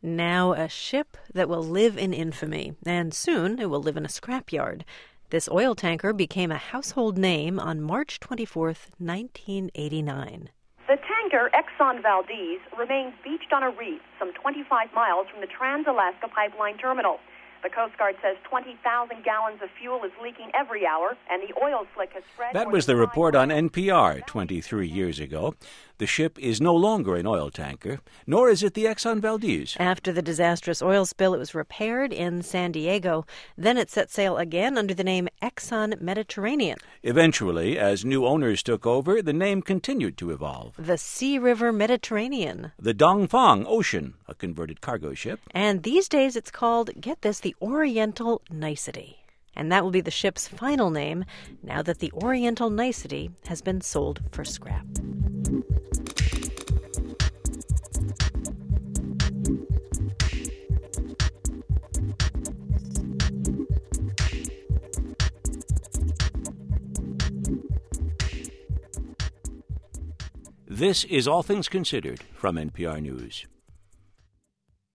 Now a ship that will live in infamy, and soon it will live in a scrapyard. This oil tanker became a household name on March 24th, 1989. The tanker Exxon Valdez remains beached on a reef some 25 miles from the Trans-Alaska Pipeline Terminal. The Coast Guard says 20,000 gallons of fuel is leaking every hour, and the oil slick has spread. That was the report on NPR 23 years ago. The ship is no longer an oil tanker, nor is it the Exxon Valdez. After the disastrous oil spill, it was repaired in San Diego. Then it set sail again under the name Exxon Mediterranean. Eventually, as new owners took over, the name continued to evolve. The Sea River Mediterranean. The Dongfang Ocean, a converted cargo ship. And these days it's called, get this, the Oriental Nicety. And that will be the ship's final name now that the Oriental Nicety has been sold for scrap. This is All Things Considered from NPR News.